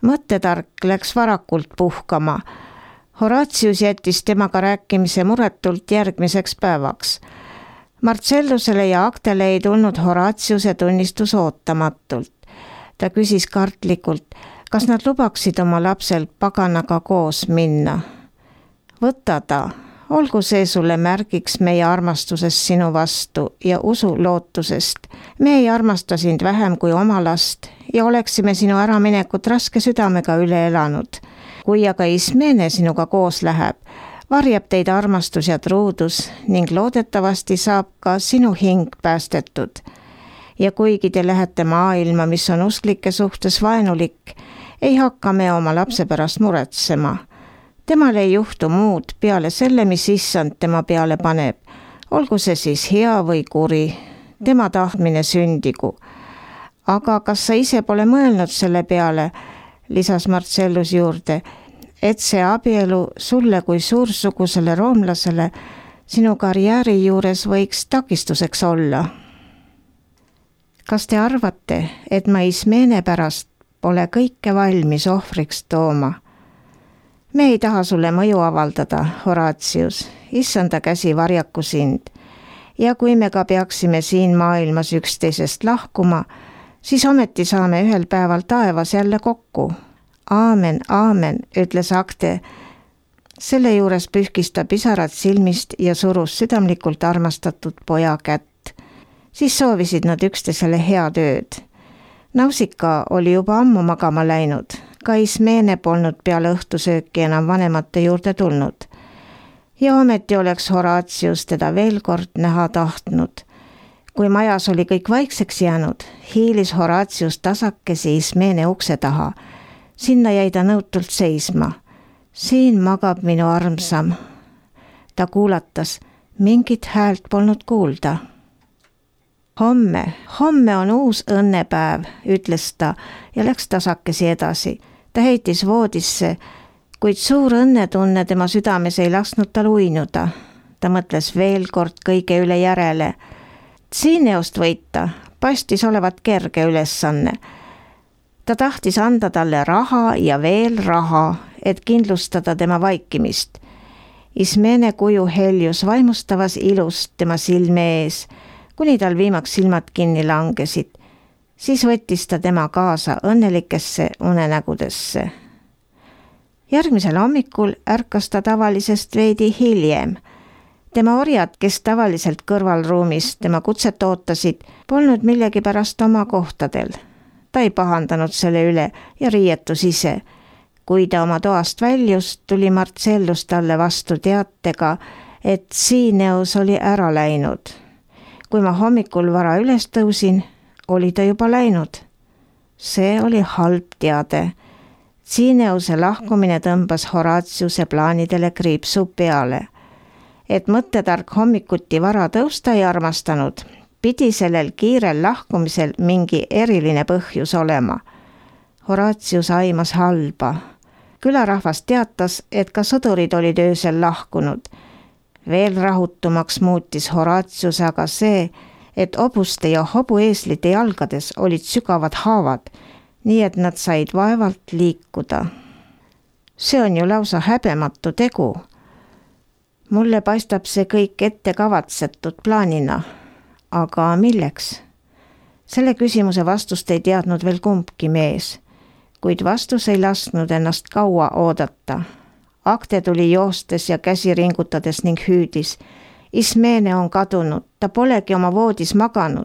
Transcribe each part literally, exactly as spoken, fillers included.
Mõttetark läks varakult puhkama. Horatius jättis temaga rääkimise muretult järgmiseks päevaks. Marcellusele ja Actele ei tulnud Horatiuse tunnistus ootamatult. Ta küsis kartlikult, kas nad lubaksid oma lapsel paganaga koos minna. Võta ta, olgu see sulle märgiks meie armastusest sinu vastu ja usu lootusest. Me ei armasta sind vähem kui oma last ja oleksime sinu äraminekut raske südamega üle elanud. Kui aga Ismene sinuga koos läheb, varjab teid armastus ja truudus ning loodetavasti saab ka sinu hing päästetud. Ja kuigi te lähete maailma, mis on usklike suhtes vaenulik, ei hakka me oma lapse pärast muretsema. Temal ei juhtu muud peale selle, mis issand tema peale paneb. Olgu see siis hea või kuri, tema tahtmine sündigu. Aga kas sa ise pole mõelnud selle peale, lisas Marcellus juurde, et see abielu sulle kui suursugusele roomlasele sinu karjääri juures võiks takistuseks olla? Kas te arvate, et ma Ismene pärast pole kõike valmis ohvriks tooma? Me ei taha sulle mõju avaldada, Horatius, issanda käsi varjaku sind. Ja kui me ka peaksime siin maailmas üksteisest lahkuma, siis ometi saame ühel päeval taevas jälle kokku. Aamen, aamen, ütles Acte. Selle juures pühkis ta pisarad silmist ja surus südamlikult armastatud poja kätt. Siis soovisid nad üksteisele head ööd. Nausika oli juba ammu magama läinud. Ka Ismene polnud peale õhtusööki enam vanemate juurde tulnud. Ja ometi oleks Horatius teda veel kord näha tahtnud. Kui majas oli kõik vaikseks jäänud, hiilis Horatius tasakesi Ismene ukse taha. Sinna jäi ta nõutult seisma. Siin magab minu armsam. Ta kuulatas, mingit häält polnud kuulda. Homme, homme on uus õnnepäev, ütles ta ja läks tasakesi edasi. Ta heitis voodisse, kuid suur õnnetunne tema südames ei lasknud tal uinuda. Ta mõtles veel kord kõige üle järele. Siineost võita paistis olevat kerge ülesanne. Ta tahtis anda talle raha ja veel raha, et kindlustada tema vaikimist. Ismene kuju heljus vaimustavas ilust tema silme ees, kuni tal viimaks silmad kinni langesid. Siis võttis ta tema kaasa õnnelikesse unenägudesse. Järgmisel hommikul ärkas ta tavalisest veidi hiljem. Tema orjad, kes tavaliselt kõrvalruumis tema kutset ootasid, polnud millegipärast oma kohtadel. Ta ei pahandanud selle üle ja riietus ise. Kui ta oma toast väljus, tuli Marcellus talle vastu teatega, et Siineus oli ära läinud. Kui ma hommikul vara üles tõusin, oli ta juba läinud. See oli halb teade. Siineuse lahkumine tõmbas Horatiuse plaanidele kriipsu peale. Et mõttetark hommikuti vara tõusta ei armastanud, pidi sellel kiirel lahkumisel mingi eriline põhjus olema. Horatius aimas halba. Külarahvas teatas, et ka sõdurid olid öösel lahkunud. Veel rahutumaks muutis Horatius aga see, et obuste ja hobueeslite jalgades olid sügavad haavad, nii et nad said vaevalt liikuda. See on ju lausa häbematu tegu. Mulle paistab see kõik ette kavatsetud plaanina. Aga milleks? Selle küsimuse vastust ei teadnud veel kumbki mees, kuid vastus ei lasknud ennast kaua oodata. Acte tuli joostes ja käsi ringutades ning hüüdis. Ismene on kadunud, ta polegi oma voodis maganud.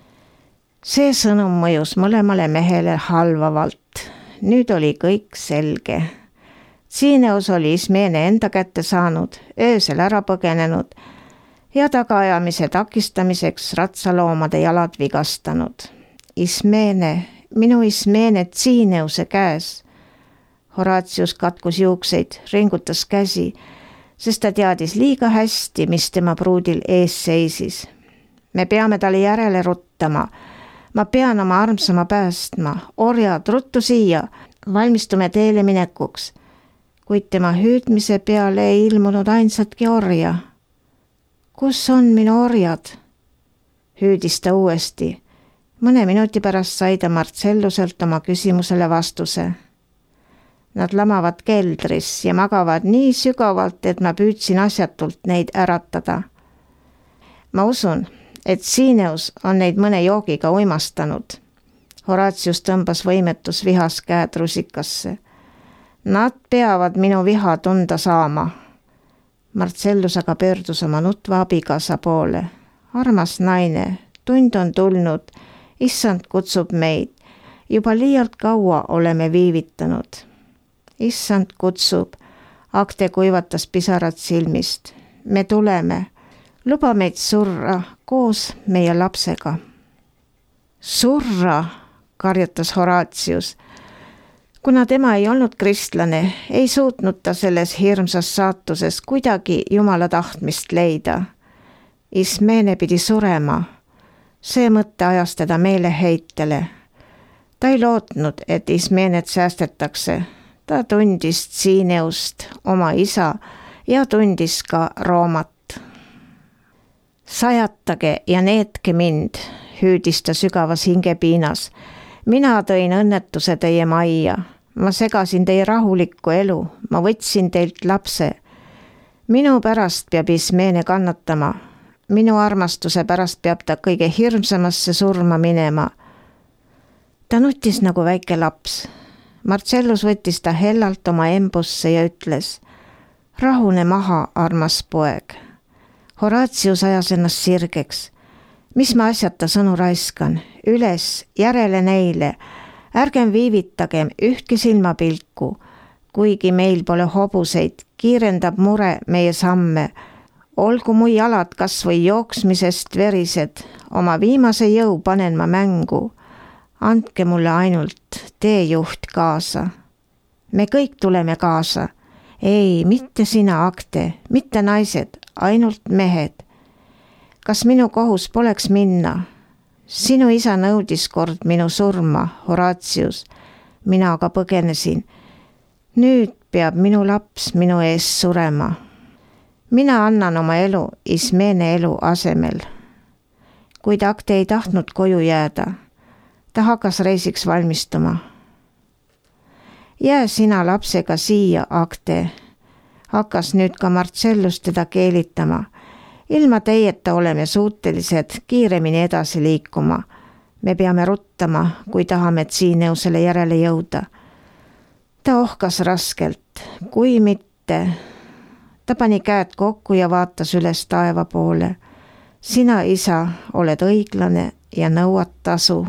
See sõnum mõjus mõlemale mehele halvavalt. Nüüd oli kõik selge. Siineus oli Ismene enda kätte saanud, öösel ära põgenenud ja tagaajamise takistamiseks ratsaloomade jalad vigastanud. Ismene, minu Ismene Siineuse käes. Horatius katkus juukseid, ringutas käsi, sest ta teadis liiga hästi, mis tema pruudil ees seisis. Me peame talle järele ruttama. Ma pean oma armsama päästma. Orjad, ruttu siia. Valmistume teele minekuks. Kuid tema hüüdmise peale ei ilmunud ainsatki orja. Kus on minu orjad? Hüüdis ta uuesti. Mõne minuti pärast sai ta Marcelluselt oma küsimusele vastuse. Nad lamavad keldris ja magavad nii sügavalt, et ma püüdsin asjatult neid äratada. Ma usun, et Siineus on neid mõne joogiga uimastanud. Horatius tõmbas võimetus vihas käed rusikasse. Nad peavad minu viha tunda saama. Marcellus aga pöördus oma nutva abikaasa poole. Armas naine, tund on tulnud, issand kutsub meid. Juba liialt kaua oleme viivitanud. Issand kutsub, Akte kuivatas pisarad silmist. Me tuleme, luba meid surra koos meie lapsega. Surra, karjutas Horatius. Kuna tema ei olnud kristlane, ei suutnud ta selles hirmsas saatuses kuidagi Jumala tahtmist leida. Ismene pidi surema. See mõtte ajas teda meeleheitele. Ta ei lootnud, et Ismenet säästetakse. Ta tundis Siineust, oma isa, ja tundis ka Roomat. Sajatage ja neetke mind, hüüdis ta sügavas hingepiinas. Mina tõin õnnetuse teie majja. Ma segasin teie rahulikku elu. Ma võtsin teilt lapse. Minu pärast peab Ismene kannatama. Minu armastuse pärast peab ta kõige hirmsamasse surma minema. Ta nutis nagu väike laps. Marcellus võttis ta hellalt oma embusse ja ütles: rahune maha, armas poeg. Horatius ajas ennast sirgeks. Mis ma asjata sõnu raiskan? Üles, järele neile. Ärgem viivitagem ühtki silmapilku. Kuigi meil pole hobuseid, kiirendab mure meie samme. Olgu mu jalad kas või jooksmisest verised. Oma viimase jõu panen ma mängu. Andke mulle ainult teejuht kaasa. Me kõik tuleme kaasa. Ei, mitte sina, Akte, mitte naised, ainult mehed. Kas minu kohus poleks minna? Sinu isa nõudis kord minu surma, Horatius. Mina aga põgenesin. Nüüd peab minu laps minu ees surema. Mina annan oma elu Ismene elu asemel. Kuid Akte ei tahtnud koju jääda. Ta hakkas reisiks valmistuma. Jää sina lapsega siia, Akte. Hakkas nüüd ka Marcellus teda keelitama. Ilma teieta oleme suutelised kiiremini edasi liikuma. Me peame ruttama, kui tahame Siineusele järele jõuda. Ta ohkas raskelt, kui mitte. Ta pani käed kokku ja vaatas üles taeva poole. Sina, isa, oled õiglane ja nõuad tasu.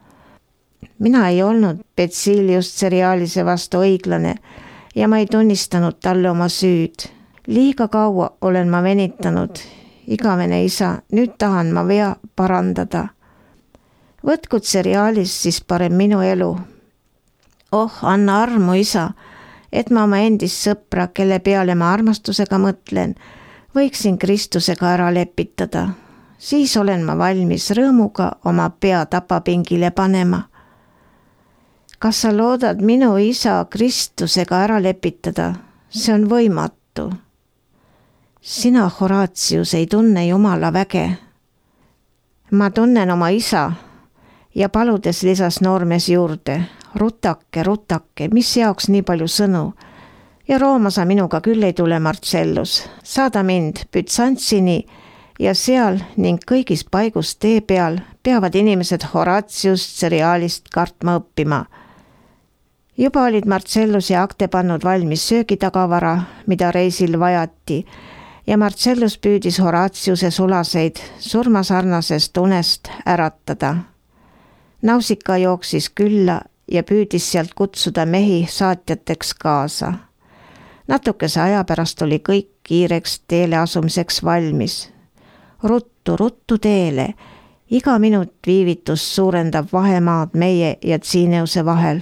Mina ei olnud Betsilius Cerialise vastu õiglane ja ma ei tunnistanud talle oma süüd. Liiga kaua olen ma venitanud. Igavene isa, nüüd tahan ma vea parandada. Võtku Cerialis siis parem minu elu. Oh, anna armu, isa, et ma oma endist sõpra, kelle peale ma armastusega mõtlen, võiksin Kristusega ära lepitada. Siis olen ma valmis rõõmuga oma pea tapapingile panema. Kas sa loodad minu isa Kristusega ära lepitada? See on võimatu. Sina, Horatius, ei tunne Jumala väge. Ma tunnen oma isa ja paludes lisas noormees juurde. Rutake, rutake, mis jaoks nii palju sõnu? Ja Rooma sa minuga küll ei tule, Marcellus. Saada mind Bütsantsini ja seal ning kõigis paigus tee peal peavad inimesed Horatius Cerialist kartma õppima. Juba olid Marcellus ja Akte pannud valmis söögitagavara, mida reisil vajati, ja Marcellus püüdis Horatiuse sulaseid surmasarnasest unest äratada. Nausika jooksis külla ja püüdis sealt kutsuda mehi saatjateks kaasa. Natukese aja pärast oli kõik kiireks teele asumiseks valmis. Ruttu, ruttu teele. Iga minut viivitus suurendab vahemaad meie ja Siineuse vahel.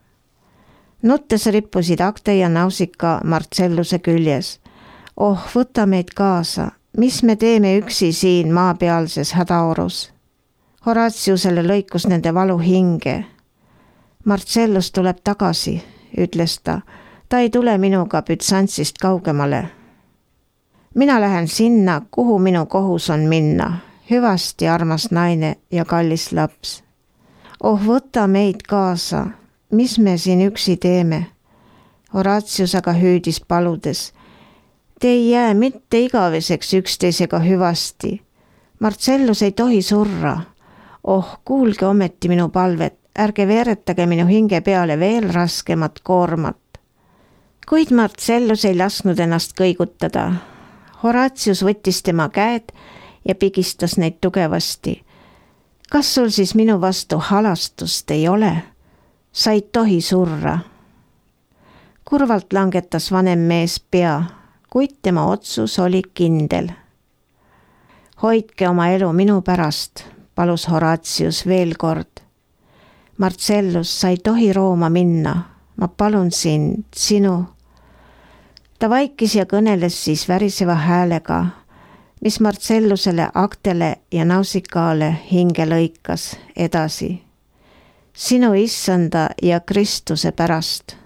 Nuttes rippusid Akte ja Nausika Marcelluse küljes. Oh, võta meid kaasa. Mis me teeme üksi siin maapealses hädaorus? Horatiusele lõikus nende valu hinge. Marcellus tuleb tagasi, ütles ta. Ta ei tule minuga Bütsantsist kaugemale. Mina lähen sinna, kuhu minu kohus on minna. Hüvasti, armas naine ja kallis laps. Oh, võta meid kaasa. Mis me siin üksi teeme? Horatius aga hüüdis paludes. Te ei jää mitte igaveseks üksteisega hüvasti. Marcellus ei tohi surra. Oh, kuulge ometi minu palvet, ärge veeretage minu hinge peale veel raskemat koormat. Kuid Marcellus ei lasknud ennast kõigutada. Horatius võttis tema käed ja pigistas neid tugevasti. Kas sul siis minu vastu halastust ei ole? Sa ei tohi surra. Kurvalt langetas vanem mees pea, kuid tema otsus oli kindel. Hoidke oma elu minu pärast, palus Horatius veel kord. Marcellus, sa ei tohi Rooma minna, ma palun sind, sinu. Ta vaikis ja kõneles siis väriseva häälega, mis Marcellusele, Actele ja Nausicale hinge lõikas edasi. Sinu issanda ja Kristuse pärast.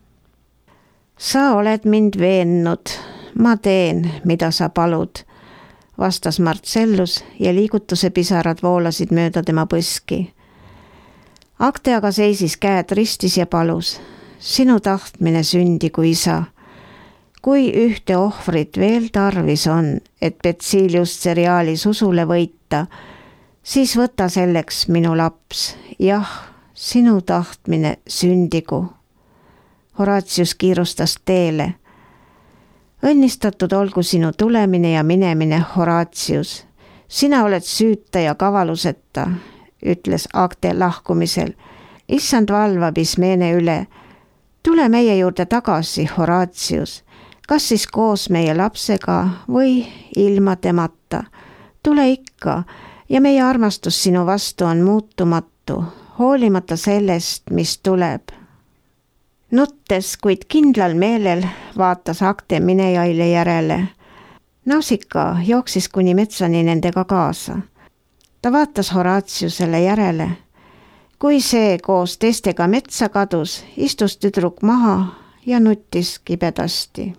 Sa oled mind veennud, ma teen, mida sa palud, vastas Marcellus ja liigutuse pisarad voolasid mööda tema põski. Acte aga seisis käed ristis ja palus, sinu tahtmine sündigu isa. Kui ühte ohvrit veel tarvis on, et Betsilius seriaalis usule võita, siis võta selleks minu laps, jah, sinu tahtmine sündigu. Horatius kiirustas teele. Õnnistatud olgu sinu tulemine ja minemine, Horatius. Sina oled süüta ja kavaluseta, ütles Acte lahkumisel. Issand valvab Ismene üle. Tule meie juurde tagasi, Horatius. Kas siis koos meie lapsega või ilma temata? Tule ikka ja meie armastus sinu vastu on muutumatu, hoolimata sellest, mis tuleb. Nuttes, kuid kindlal meelel vaatas Acte minejaile järele. Nausicaa jooksis kuni metsani nendega kaasa. Ta vaatas Horatiusele järele. Kui see koos teistega metsa kadus, istus tüdruk maha ja nuttis kibedasti.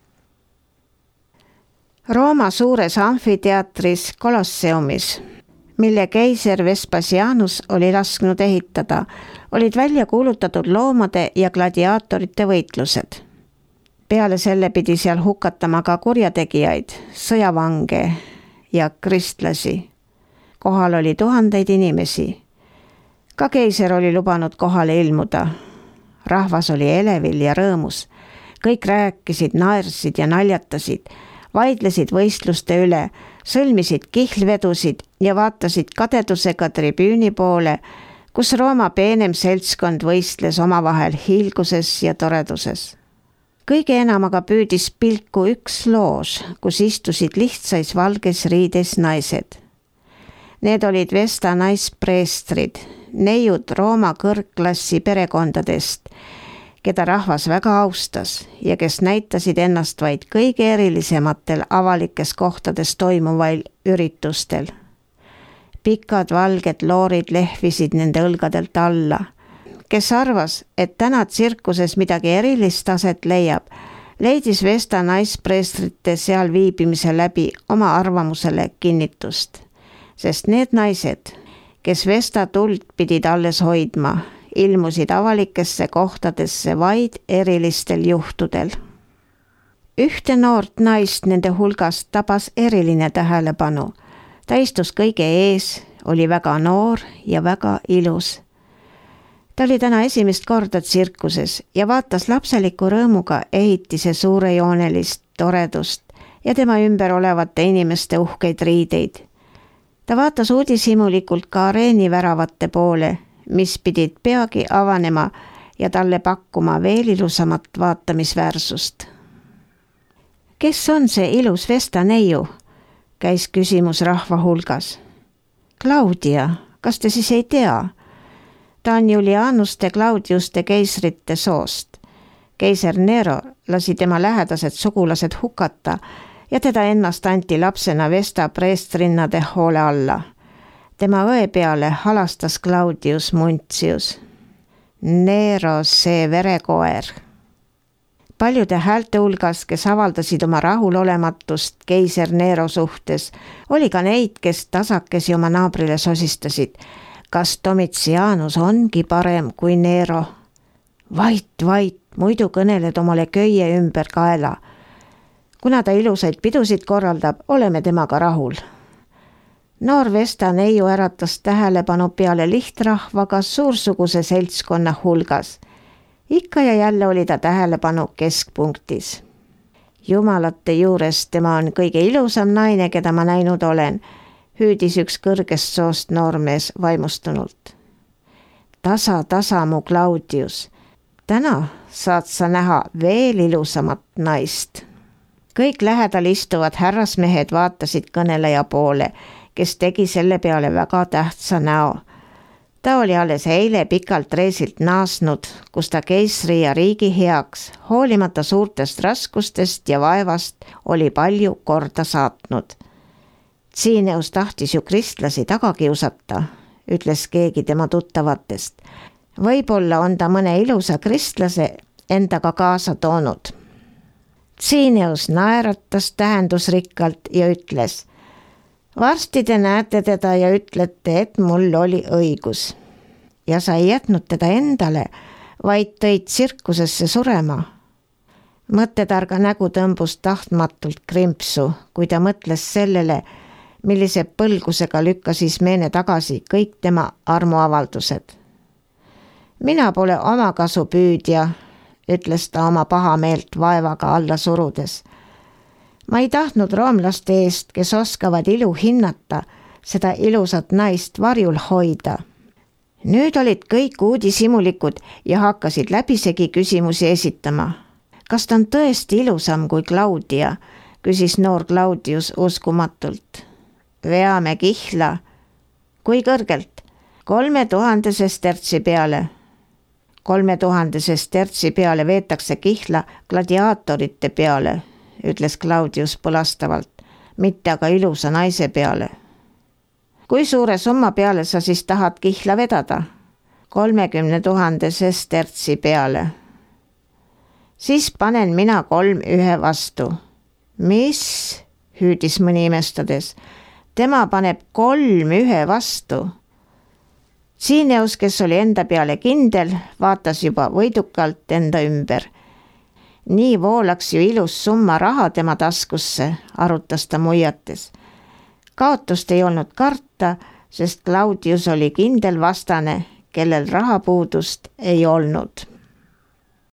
Rooma suures amfiteatris Colosseumis, mille keiser Vespasianus oli lasknud ehitada, olid välja kuulutatud loomade ja gladiaatorite võitlused. Peale selle pidi seal hukatama ka kurjategijaid, sõjavange ja kristlasi. Kohal oli tuhandeid inimesi. Ka keiser oli lubanud kohale ilmuda. Rahvas oli elevil ja rõõmus. Kõik rääkisid, naersid ja naljatasid, vaidlesid võistluste üle, sõlmisid kihlvedusid ja vaatasid kadedusega tribüüni poole, kus Rooma peenem seltskond võistles omavahel hiilguses ja toreduses. Kõige enam aga püüdis pilku üks loož, kus istusid lihtsais valges riides naised. Need olid Vesta naispreestrid, neiud Rooma kõrgklassi perekondadest, keda rahvas väga austas ja kes näitasid ennast vaid kõige erilisematel avalikes kohtades toimuvail üritustel. Pikad valged loorid lehvisid nende õlgadelt alla. Kes arvas, et täna tsirkuses midagi erilist aset leiab, leidis Vesta naispreestrite seal viibimise läbi oma arvamusele kinnitust. Sest need naised, kes Vesta tuld pidid alles hoidma, ilmusid avalikesse kohtadesse vaid erilistel juhtudel. Ühte noort naist nende hulgast tabas eriline tähelepanu. Ta istus kõige ees, oli väga noor ja väga ilus. Ta oli täna esimest korda tsirkuses ja vaatas lapseliku rõõmuga ehitise suurejoonelist toredust ja tema ümber olevate inimeste uhkeid riideid. Ta vaatas uudishimulikult ka areeni väravate poole, mis pidid peagi avanema ja talle pakkuma veel ilusamat vaatamisväärsust. Kes on see ilus Vesta neiu? Käis küsimus rahva hulgas. Claudia, kas te siis ei tea? Ta on Julianuste Claudiuste keisrite soost. Keiser Nero lasi tema lähedased sugulased hukata ja teda ennast anti lapsena Vesta preestrinnade hoole alla. Tema õe peale halastas Claudius Muncius. Nero see verekoer. Paljude häälte hulgas, kes avaldasid oma rahulolematust keiser Nero suhtes, oli ka neid, kes tasakesi oma naabrile sosistasid. Kas Domitianus ongi parem kui Nero? Vait, vait, muidu kõneled omale köie ümber kaela. Kuna ta ilusaid pidusid korraldab, oleme temaga rahul. Noor Vesta neiu äratas tähelepanu peale lihtrahvaga suursuguse seltskonna hulgas. Ikka ja jälle oli ta tähelepanu keskpunktis. Jumalate juures tema on kõige ilusam naine, keda ma näinud olen, hüüdis üks kõrgest soost noormees vaimustunult. Tasa, tasa, mu Claudius. Täna saad sa näha veel ilusamat naist. Kõik lähedal istuvad härrasmehed vaatasid kõneleja poole, kes tegi selle peale väga tähtsa näo. Ta oli alles eile pikalt reisilt naasnud, kus ta keisri ja riigi heaks, hoolimata suurtest raskustest ja vaevast, oli palju korda saatnud. Tsiineus tahtis ju kristlasi taga kiusata, ütles keegi tema tuttavatest. Võib-olla on ta mõne ilusa kristlase endaga kaasa toonud. Tsiineus naeratas tähendusrikkalt ja ütles: varsti te näete teda ja ütlete, et mul oli õigus. Ja sa ei jätnud teda endale, vaid tõid tsirkusesse surema. Mõttetarga nägu tõmbus tahtmatult krimpsu, kui ta mõtles sellele, millise põlgusega lükkasis meene tagasi kõik tema armuavaldused. Mina pole omakasu püüdja, ütles ta oma pahameelt vaevaga alla surudes. Ma ei tahtnud roomlaste eest, kes oskavad ilu hinnata, seda ilusat naist varjul hoida. Nüüd olid kõik uudishimulikud ja hakkasid läbisegi küsimusi esitama. Kas ta on tõesti ilusam kui Claudia, küsis noor Claudius uskumatult. Veame kihla. Kui kõrgelt? Kolme tuhande sestertsi peale. Kolme tuhande sestertsi peale veetakse kihla gladiaatorite peale, ütles Claudius põlastavalt, mitte aga ilusa naise peale. Kui suure summa peale sa siis tahad kihla vedada? Kolmekümne tuhande sestertsi peale. Siis panen mina kolm ühe vastu. Mis? Hüüdis mõni imestades. Tema paneb kolm ühe vastu. Tsiineus, kes oli enda peale kindel, vaatas juba võidukalt enda ümber. Nii voolaks ju ilus summa raha tema taskusse, arutas ta muiates. Kaotust ei olnud karta, sest Claudius oli kindel vastane, kellel rahapuudust ei olnud.